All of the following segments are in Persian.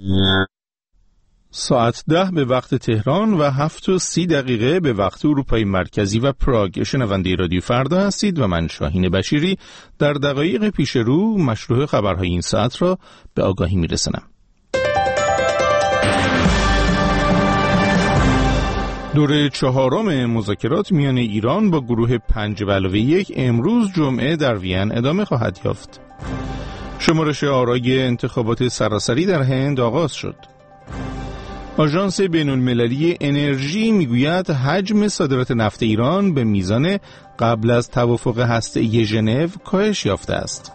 ساعت 10 به وقت تهران و 7:30 به وقت اروپای مرکزی و پراگ. شنونده رادیو فردا هستید و من شاهین بشیری در دقایق پیش رو مشروع خبرهای این ساعت را به آگاهی میرسانم. دور چهارم مذاکرات میان ایران با گروه 5+1 امروز جمعه در وین ادامه خواهد یافت. شمارش آرای انتخابات سراسری در هند آغاز شد. آژانس بین‌المللی انرژی میگوید حجم صادرات نفت ایران به میزان قبل از توافق هسته‌ای ژنو کاهش یافته است.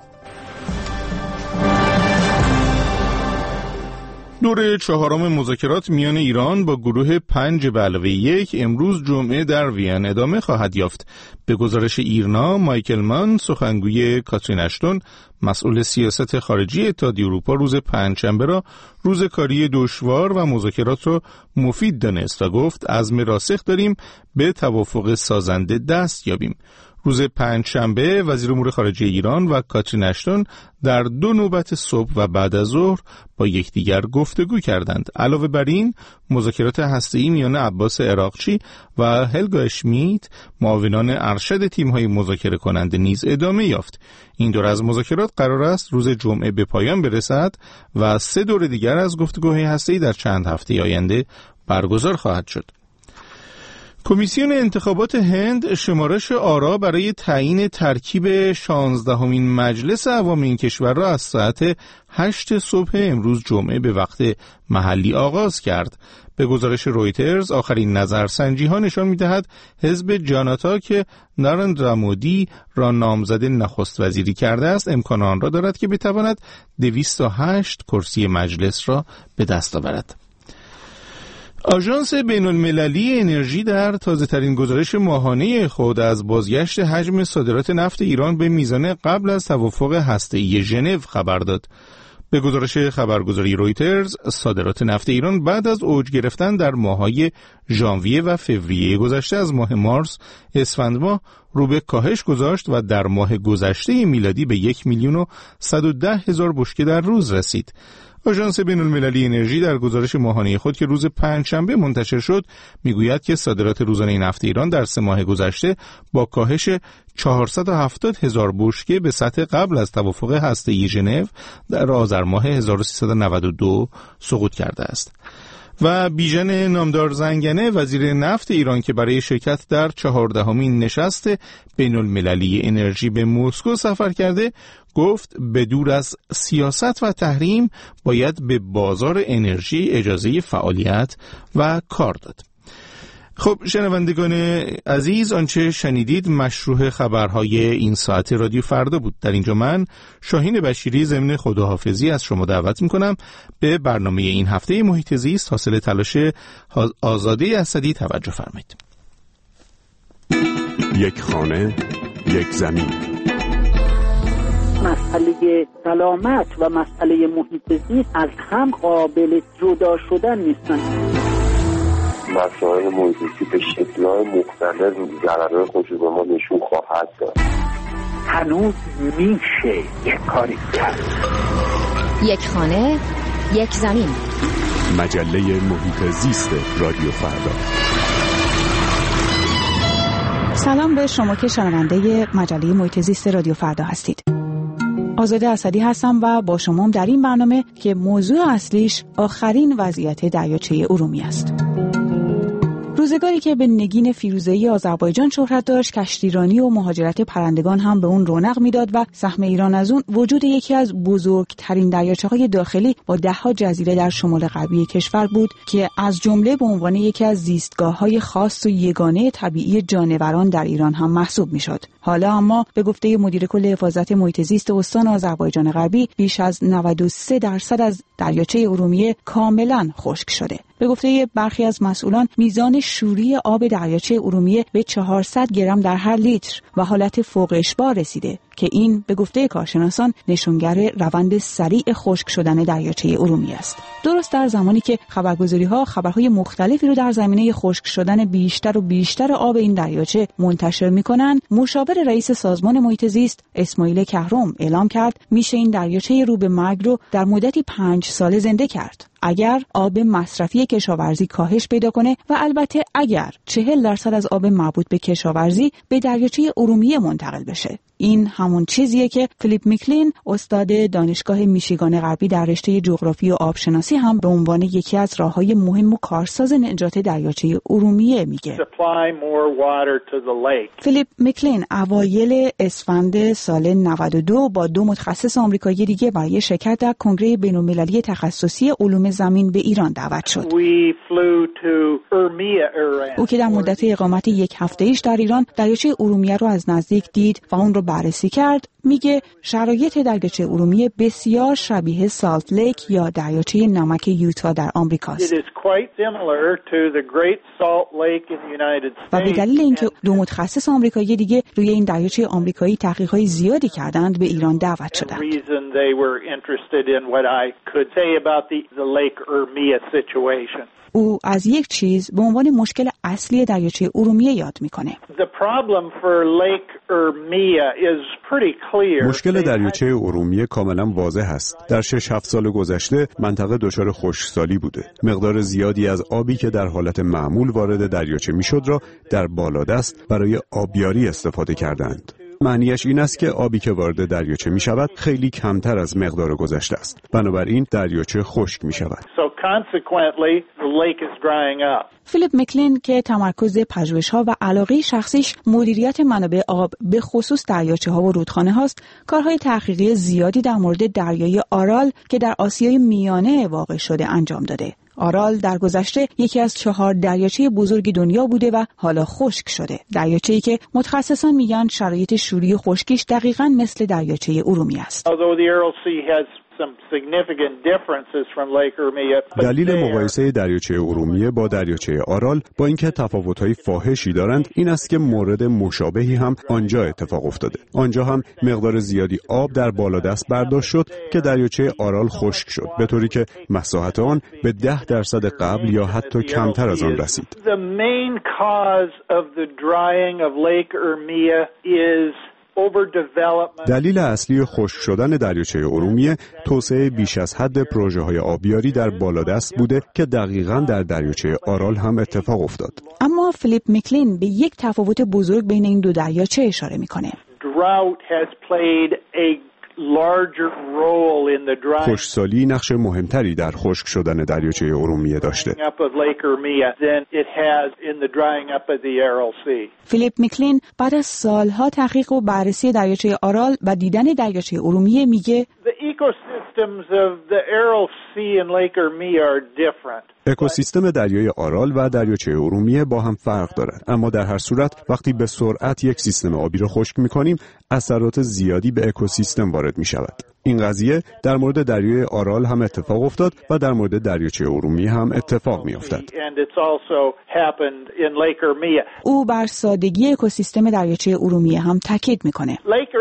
دور چهارم مذاکرات میان ایران با گروه 5+1 امروز جمعه در وین ادامه خواهد یافت. به گزارش ایرنا، مایکل مان، سخنگوی کاترین اشتون، مسئول سیاست خارجی اتحادیه اروپا، روز پنجشنبه را روز کاری دشوار و مذاکرات را مفید دانست و گفت عزم راسخ داریم به توافق سازنده دست یابیم. روز پنجشنبه وزیر امور خارجه ایران و کاترین اشتون در 2 نوبت صبح و بعد از ظهر با یکدیگر گفتگو کردند. علاوه بر این مذاکرات هسته‌ای میان عباس عراقچی و هلگا اشمیت، معاونان ارشد تیم‌های مذاکره کننده، نیز ادامه یافت. این دور از مذاکرات قرار است روز جمعه به پایان برسد و 3 دور دیگر از گفتگوهای هسته‌ای در چند هفته آینده برگزار خواهد شد. کمیسیون انتخابات هند شمارش آرا برای تعیین ترکیب 16مین مجلس عوام این کشور را از ساعت 8 صبح امروز جمعه به وقت محلی آغاز کرد. به گزارش رویترز آخرین نظرسنجی ها نشان می‌دهد حزب جاناتا که نارندرا مودی را نامزد نخست وزیری کرده است امکان آن را دارد که بتواند 208 کرسی مجلس را به دست آورد. آژانس بین‌المللی انرژی در تازه‌ترین گزارش ماهانه خود از بازگشت حجم صادرات نفت ایران به میزان قبل از توافق هسته‌ای ژنو خبر داد. به گزارش خبرگزاری رویترز، صادرات نفت ایران بعد از اوج گرفتن در ماه‌های ژانویه و فوریه گذشته از ماه مارس اسفند ماه رو به کاهش گذاشت و در ماه گذشته میلادی به 1,110,000 بشکه در روز رسید. آژانس بین‌المللی انرژی در گزارش ماهانه خود که روز پنجشنبه منتشر شد میگوید که صادرات روزانه نفت ایران در 3 ماه گذشته با کاهش 470,000 بشکه به سطح قبل از توافق هسته‌ای ژنو در آذر ماه 1392 سقوط کرده است. و بیژن نامدار زنگنه وزیر نفت ایران که برای شرکت در 14مین نشست بین‌المللی انرژی به مسکو سفر کرده گفت بدور از سیاست و تحریم باید به بازار انرژی اجازه فعالیت و کار داد. خب شنوندگان عزیز، آنچه شنیدید مشروع خبرهای این ساعت رادیو فردا بود. در اینجا من شاهین بشیری ضمن خداحافظی از شما دعوت میکنم به برنامه این هفته محیط زیست حاصل تلاش آزاده اسدی توجه فرمایید. یک خانه، یک زمین. مسئله سلامت و مسئله محیط زیست از هم قابل جدا شدن نیستن. مسائل محیط زیست به شکل‌های مختلف ضررهای خودش به ما نشون خواهد داد. هنوز میشه یک کاری کرد. یک خانه، یک زمین. مجله محیط زیست رادیو فردا. سلام به شما که شنونده مجله محیط زیست رادیو فردا هستید. آزاده اسدی هستم و با شما در این برنامه که موضوع اصلیش آخرین وضعیت دریاچه ارومیه است. روزگاری که به نگین فیروزه‌ای آذربایجان شهرت داشت، کشتیرانی و مهاجرت پرندگان هم به اون رونق میداد و سهم ایران از اون وجود یکی از بزرگترین دریاچه‌های داخلی با 10 جزیره در شمال غربی کشور بود که از جمله به عنوان یکی از زیستگاه‌های خاص و یگانه طبیعی جانوران در ایران هم محسوب میشد. حالا اما به گفته مدیر کل حفاظت محیط زیست استان آذربایجان غربی، بیش از 93% از دریاچه ارومیه کاملا خشک شده. به گفته برخی از مسئولان، میزان شوری آب دریاچه ارومیه به 400 گرم در هر لیتر و حالت فوق اشباع رسیده که این به گفته کارشناسان نشانگر روند سریع خشک شدن دریاچه ارومیه است. درست در زمانی که خبرگزاری‌ها خبرهای مختلفی رو در زمینه خشک شدن بیشتر و بیشتر آب این دریاچه منتشر می‌کنند، مشاور رئیس سازمان محیط زیست اسماعیل کهرم اعلام کرد میشه این دریاچه رو به مرگ رو در مدتی 5 ساله زنده کرد. اگر آب مصرفی کشاورزی کاهش پیدا کنه و البته اگر 40% از آب مربوط به کشاورزی به دریاچه ارومیه منتقل بشه. این همون چیزیه که فیلیپ میکلین استاد دانشگاه میشیگان غربی در رشته جغرافی و آبشناسی هم به عنوان یکی از راههای مهم و کارساز نجات دریاچه ارومیه میگه. فیلیپ میکلین اوایل اسفند سال 92 با 2 متخصص آمریکایی دیگه برای شرکت در کنگره بین‌المللی تخصصی علوم زمین به ایران دعوت شد. او که در مدت اقامت 1 هفته‌ایش در ایران دریاچه ارومیه رو از نزدیک دید و اون رو بررسی کرد، میگه شرایط دریاچه ارومیه بسیار شبیه سالت لیک یا دریاچه نمک یوتا در آمریکاست. و به دلیل اینکه 2 متخصص آمریکایی دیگه روی این دریاچه آمریکایی تحقیقات زیادی کردند به ایران دعوت شدند. او از یک چیز به عنوان مشکل اصلی دریاچه ارومیه یاد میکنه. مشکل دریاچه ارومیه کاملا واضح است. در 6-7 سال گذشته منطقه دچار خشکسالی بوده. مقدار زیادی از آبی که در حالت معمول وارد دریاچه میشد را در بالادست برای آبیاری استفاده کردند. معنیش این است که آبی که وارد دریاچه می شود خیلی کمتر از مقدار گذشته است. بنابراین دریاچه خشک می شود. فیلیپ میکلین که تمرکز پژوهش‌ها و علاقه شخصیش مدیریت منابع آب به خصوص دریاچه‌ها و رودخانه هاست، کارهای تحقیقی زیادی در مورد دریای آرال که در آسیای میانه واقع شده انجام داده. آرال در گذشته یکی از 4 دریاچه بزرگ دنیا بوده و حالا خشک شده. دریاچه‌ای که متخصصان میگن شرایط شوری و خشکیش دقیقاً مثل دریاچه ارومیه است. دلیل مقایسه دریاچه ارومیه با دریاچه آرال با اینکه تفاوت‌های فاحشی دارند این است که مورد مشابهی هم آنجا اتفاق افتاده. آنجا هم مقدار زیادی آب در بالادست برداشت شد که دریاچه آرال خشک شد، به طوری که مساحت آن به 10% قبل یا حتی کمتر از آن رسید. دلیل اصلی خشک شدن دریاچه ارومیه توسعه بیش از حد پروژه‌های آبیاری در بالادست بوده که دقیقاً در دریاچه آرال هم اتفاق افتاد. اما فیلیپ میکلین به یک تفاوت بزرگ بین این 2 دریاچه اشاره میکنه. خشکسالی نقش مهمتری در خشک شدن دریاچه ارومیه داشته. فیلیپ میکلین بعد از سالها تحقیق و بررسی دریاچه آرال و دیدن دریاچه ارومیه میگه اکوسیستم دریای آرال و دریاچه ارومیه با هم فرق دارند، اما در هر صورت وقتی به سرعت یک سیستم آبی را خشک می‌کنیم اثرات زیادی به اکوسیستم وارد می‌شود. این قضیه در مورد دریای آرال هم اتفاق افتاد و در مورد دریاچه ارومیه هم اتفاق می‌افتد. او بر سادگی اکوسیستم دریاچه ارومیه هم تاکید می‌کنه.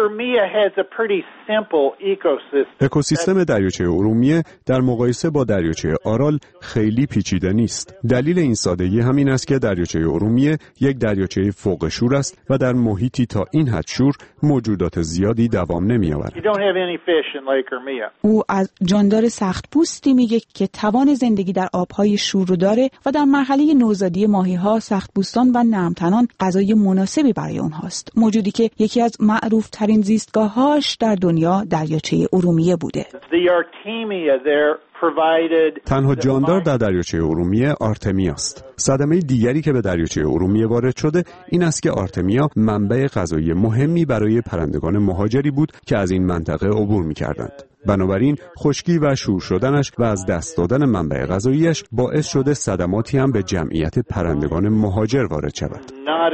اکوسیستم دریاچه ارومیه در مقایسه با دریاچه آرال خیلی پیچیده نیست. دلیل این سادگی همین است که دریاچه ارومیه یک دریاچه فوق شور است و در محیطی تا این حد شور موجودات زیادی دوام نمی‌آورد. او از جاندار سخت پوستی میگه که توان زندگی در آبهای شور رو داره و در مرحله نوزادی ماهی‌ها سخت پوستان و نرمتنان غذای مناسبی برای اونهاست. موجودی که یکی از معروف ترین زیستگاه‌هاش در دنیا دریاچه ارومیه بوده. تنها جاندار در دریاچه ارومیه آرتمیا است. صدمه دیگری که به دریاچه ارومیه وارد شده این است که آرتمیا منبع غذایی مهمی برای پرندگان مهاجری بود که از این منطقه عبور می‌کردند. بنابراین خشکی و شور شدنش و از دست دادن منبع غذاییش باعث شده صدماتی هم به جمعیت پرندگان مهاجر وارد شود.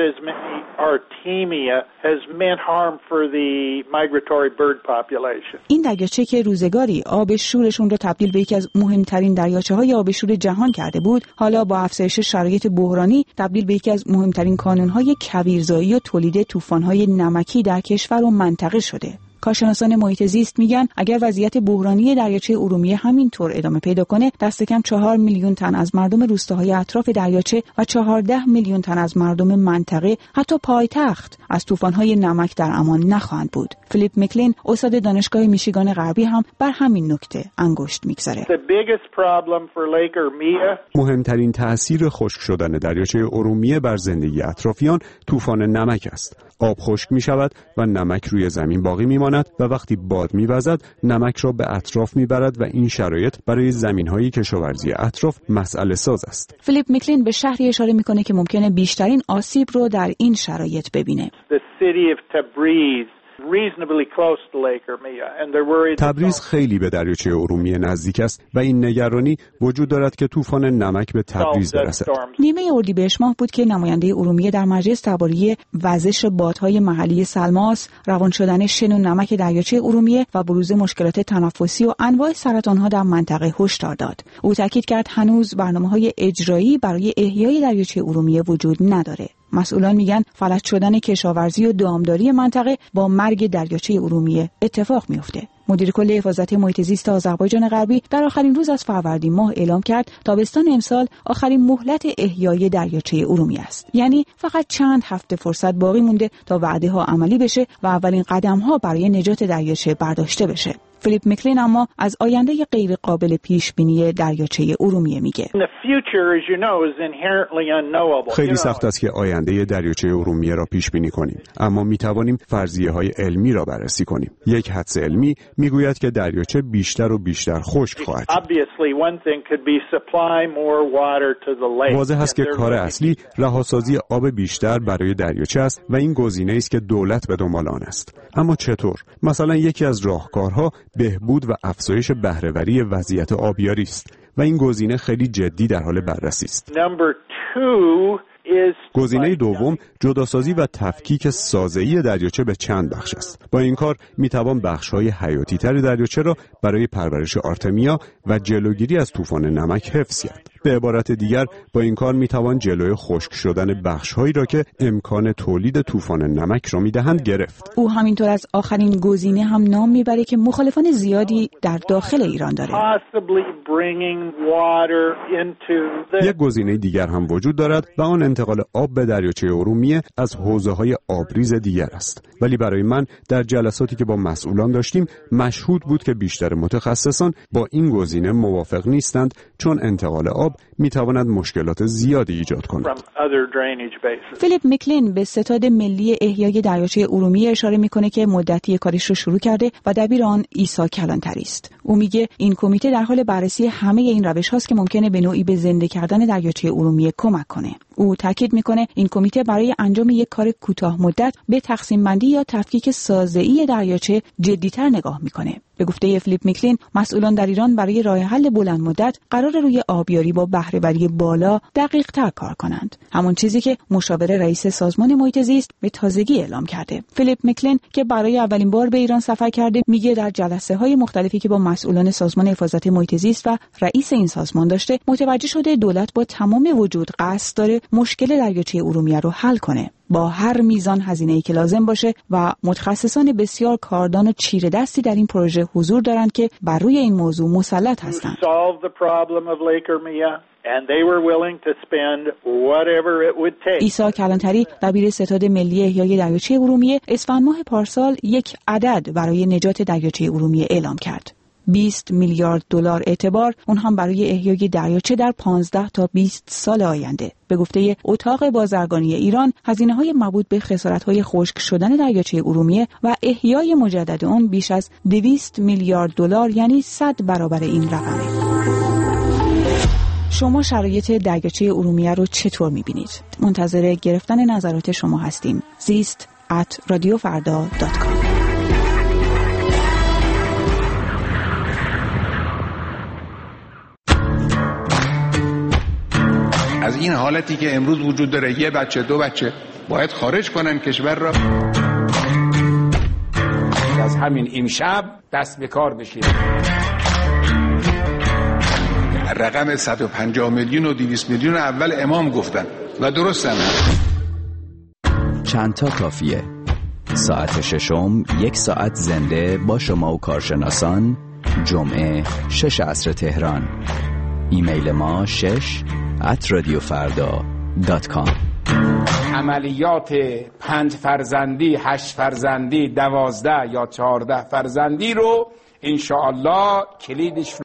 این دریاچه که روزگاری آب شورشون رو تبدیل به یکی از مهمترین دریاچه‌های آب شور جهان کرده بود، حالا با افزایش شرایط بحرانی تبدیل به یکی از مهمترین کانون‌های کویرزایی و تولید طوفان‌های نمکی در کشور و منطقه شده. کارشناسان محیط زیست میگن اگر وضعیت بحرانی دریاچه ارومیه همینطور ادامه پیدا کنه، دست کم 4 میلیون تن از مردم روستاهای اطراف دریاچه و 14 میلیون تن از مردم منطقه، حتی پایتخت، از طوفان‌های نمک در امان نخواهند بود. فیلیپ مکلین، استاد دانشگاه میشیگان غربی، هم بر همین نکته انگشت میگذاره. مهمترین تأثیر خشک شدن دریاچه ارومیه بر زندگی اطرافیان طوفان نمک است. آب خشک می شود و نمک روی زمین باقی می ماند و وقتی باد می وزد نمک را به اطراف می برد و این شرایط برای زمین‌های کشاورزی اطراف مسئله ساز است. فیلیپ مکلین به شهری اشاره میکنه که ممکنه بیشترین آسیب رو در این شرایط ببینه. تبریز خیلی به دریاچه ارومیه نزدیک است و این نگرانی وجود دارد که طوفان نمک به تبریز برسد. نیمه اردیبهشت ماه بود که نماینده ارومیه در مجلس درباره وزش بادهای محلی سلماس، روان شدن شن و نمک دریاچه ارومیه و بروز مشکلات تنفسی و انواع سرطان‌ها در منطقه هشدار داد. او تاکید کرد هنوز برنامه‌های اجرایی برای احیای دریاچه ارومیه وجود نداره. مسئولان میگن فلج شدن کشاورزی و دامداری منطقه با مرگ دریاچه ارومیه اتفاق میفته. مدیر کل حفاظت محیط زیست آذربایجان غربی در آخرین روز از فروردین ماه اعلام کرد تابستان امسال آخرین مهلت احیای دریاچه ارومیه است. یعنی فقط چند هفته فرصت باقی مونده تا وعده‌ها عملی بشه و اولین قدم‌ها برای نجات دریاچه برداشته بشه. فیلیپ مکلین اما از آینده غیر قابل پیش بینی دریاچه ارومیه میگه. خیلی سخت است که آینده دریاچه ارومیه را پیش بینی کنیم، اما می توانیم فرضیه‌های علمی را بررسی کنیم. یک حدس علمی میگوید که دریاچه بیشتر و بیشتر خشک خواهد شد. واضح است که کار اصلی رهاسازی آب بیشتر برای دریاچه است و این گزینه است که دولت به دنبال آن است. اما چطور؟ مثلا یکی از راهکارها بهبود و افزایش بهره‌وری وضعیت آبیاری است و این گزینه خیلی جدی در حال بررسی است. گزینه دوم جداسازی و تفکیک سازه‌ای دریاچه به چند بخش است. با این کار میتوان بخش‌های حیاتی‌تر دریاچه را برای پرورش آرتمیا و جلوگیری از طوفان نمک حفظ کرد. به عبارت دیگر با این کار میتوان جلوی خشک شدن بخش‌هایی را که امکان تولید طوفان نمک را میدهند گرفت. او همینطور از آخرین گزینه هم نام میبره که مخالفان زیادی در داخل ایران داره. یک گزینه دیگر هم وجود دارد و آن انتقال آب به دریاچه ارومیه از حوضه‌های آبریز دیگر است. ولی برای من در جلساتی که با مسئولان داشتیم مشهود بود که بیشتر متخصصان با این گزینه موافق نیستند، چون انتقال آب میتواند مشکلات زیادی ایجاد کند. فیلیپ مکلین به ستاد ملی احیای دریاچه ارومیه اشاره میکنه که مدتی کارش رو شروع کرده و دبیر آن عیسی کلانتری است. او میگه این کمیته در حال بررسی همه این روش هاست که ممکنه به نوعی به زنده کردن دریاچه ارومیه کمک کنه. او تاکید میکنه این کمیته برای انجام یک کار کوتاه مدت به تقسیم بندی یا تفکیک سازه‌ای دریاچه جدی‌تر نگاه میکنه. به گفته فیلیپ مکلین، مسئولان در ایران برای راه حل بلند مدت قرار روی آبیاری با بهره‌وری بالا دقیق‌تر کار کنند. همون چیزی که مشاور رئیس سازمان محیط زیست به تازگی اعلام کرده. فیلیپ مکلین که برای اولین بار به ایران سفر کرده، میگه در جلسه‌های مختلفی که با مسئولان سازمان حفاظت محیط زیست و رئیس این سازمان داشته، متوجه شده دولت با تمام وجود قصد داره مشکل دریاچه ارومیه رو حل کنه، با هر میزان هزینه‌ای که لازم باشه، و متخصصان بسیار کاردان و چیره دستی در این پروژه حضور دارند که بر روی این موضوع مسلط هستند. عیسی کلانتری، دبیر ستاد ملی احیای دریاچه ارومیه، اسفند ماه پارسال یک عدد برای نجات دریاچه ارومیه اعلام کرد. 20 میلیارد دلار اعتبار، اون هم برای احیای دریاچه در 15 تا 20 سال آینده. به گفته اتاق بازرگانی ایران، هزینه‌های مربوط به خسارت‌های خشک شدن دریاچه ارومیه و احیای مجدد آن بیش از 200 میلیارد دلار، یعنی 100 برابر این رقمه. شما شرایط دریاچه ارومیه رو چطور می‌بینید؟ منتظر گرفتن نظرات شما هستیم. zist@radiofarda.com. از این حالتی که امروز وجود داره، یه بچه دو بچه باید خارج کنن کشور را. از همین امشب دست به کار بشید. رقم 150 میلیون و 200 میلیون اول امام گفتن و درستن. چند تا کافیه. ساعت ششم 1 ساعت زنده با شما و کارشناسان. جمعه 6 عصر تهران. ایمیل ما shesh@radiofarda.com. عملیات 5 فرزندی، 8 فرزندی، 12 یا 14 فرزندی رو انشاءالله کلیدش